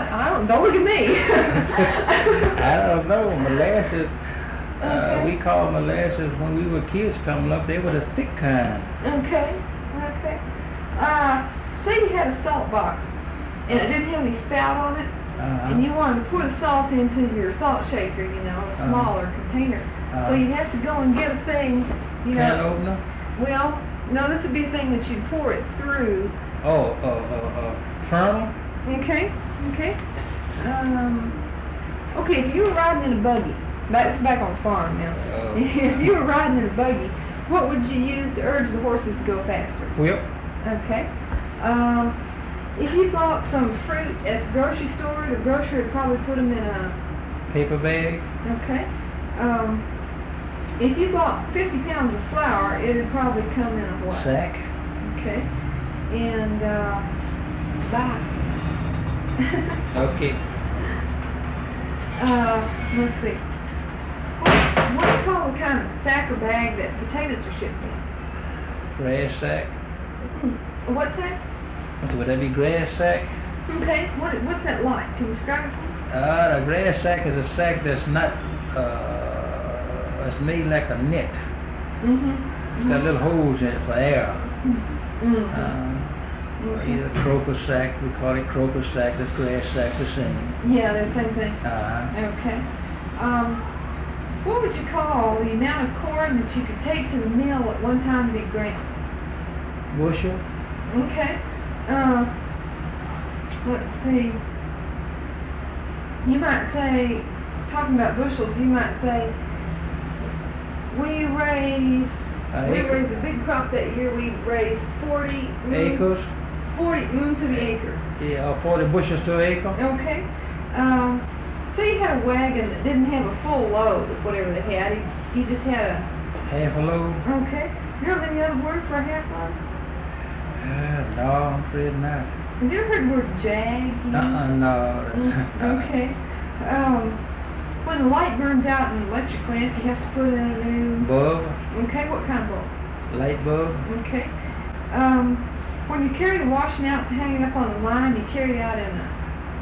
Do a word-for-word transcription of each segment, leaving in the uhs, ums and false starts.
I don't, don't look at me. I don't know, molasses, uh, Okay. we called molasses when we were kids coming up, they were the thick kind. Okay, okay. Uh, say you had a salt box, and it didn't have any spout on it, Uh-huh. and you wanted to pour the salt into your salt shaker, you know, a smaller container. Uh-huh. So you'd have to go and get a thing, you Can know. opener? Well, no, this would be a thing that you'd pour it through. Oh, uh, uh, uh, funnel? Okay, okay. Um, okay, if you were riding in a buggy, back, it's back on the farm now. Oh. If you were riding in a buggy, what would you use to urge the horses to go faster? Whip? Okay. Um, if you bought some fruit at the grocery store, the grocer would probably put them in a, Paper bag? okay. Um, if you bought fifty pounds of flour, it would probably come in a what? Sack? Okay. And, uh, bye. Okay. Uh, let's see. What, what do you call the kind of sack or bag that potatoes are shipped in? Grass sack? What's that? So would that be grass sack? Okay, what, what's that like? Can you describe it for me? Uh, the grass sack is a sack that's not, uh, it's made like a net. Mm-hmm. It's got little holes in it for air. Mm-hmm. Uh, Okay. either crocus sack, we call it crocus sack, that's grass sack, the same. Yeah, the same thing. Uh, Okay. Um, what would you call the amount of corn that you could take to the mill at one time to be ground? bushel? Okay. Uh, let's see. You might say, talking about bushels, you might say, we raised, Uh, we acre. raised a big crop that year, we raised forty. mm, Acres? forty, mm, to the acre. Yeah, or forty bushels to an acre? Okay. Um, say you had a wagon that didn't have a full load of whatever they had, you, you just had a, Half a load? okay. You know any other word for a half load? Uh, no, I'm afraid not. Have you ever heard the word jag used? Uh-uh, no. Mm, That's, okay. Um, when the light burns out in an electric lamp, you have to put in a new... Bulb? Okay, what kind of bulb? Light bulb? Okay. Um, when you carry the washing out to hang it up on the line, you carry it out in a...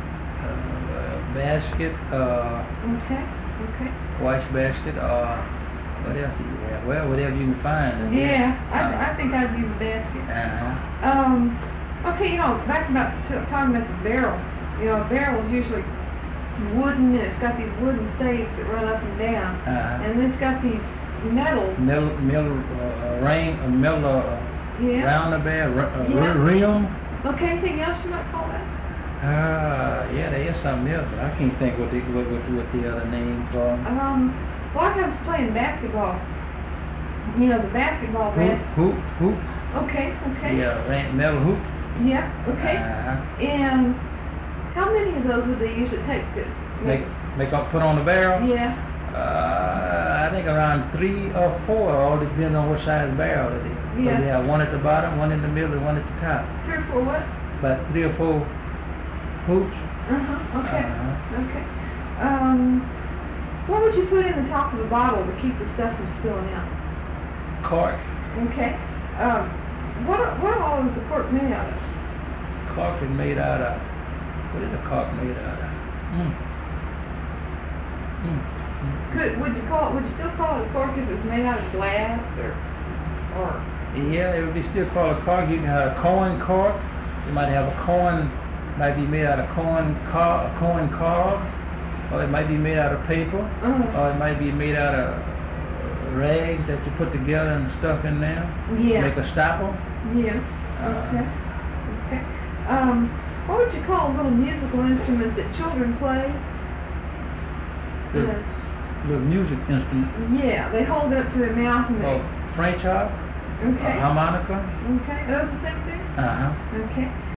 Uh, basket, uh, Okay, okay. wash basket, or what else do you have? Well, whatever you can find. Yeah, I, I think I'd use a basket. Uh-huh. Um, okay, you know, back about to, talking about the barrel. You know, a barrel is usually wooden, and it's got these wooden staves that run up and down. Uh-huh. And it's got these metal... Middle, middle, uh, ring, uh, middle, uh, Yeah. roundabout, r- uh, Yeah. r- rim? Okay, anything else you might call that? Uh, yeah, there is something else, but I can't think what the, what, what, what the other name for. Um, a lot of times playing basketball, you know, the basketball Hoop, bas- hoop, hoop. Okay, okay. Yeah, ran- metal hoop. Yeah, okay. Uh-huh. And how many of those would they usually take to Make, make up, put on the barrel? Yeah. Uh, I think around three or four, all depends on what size barrel it is. So Yeah. we have one at the bottom, one in the middle, and one at the top. Three or four what? About three or four hoops. Uh-huh, okay. Uh-huh. Okay. Um, what would you put in the top of the bottle to keep the stuff from spilling out? Cork. Okay. Um, what, what all is the cork made out of? Cork is made out of, what is the cork made out of? Mm. Mm. Mm. Could, would you call it, would you still call it a cork if it was made out of glass or, or? Yeah, it would be still called a cork. You can have a corn cork. You might have a corn, might be made out of corn car, a corn cob, or it might be made out of paper, Uh, or it might be made out of rags that you put together and stuff in there. yeah. Make a stopper. Yeah. Okay. Okay. Um, what would you call a little musical instrument that children play? Little, Uh, little music instrument. yeah, they hold it up to their mouth and they. Oh, French harp, Okay. a harmonica. Okay. Are those the same thing? Uh huh. Okay.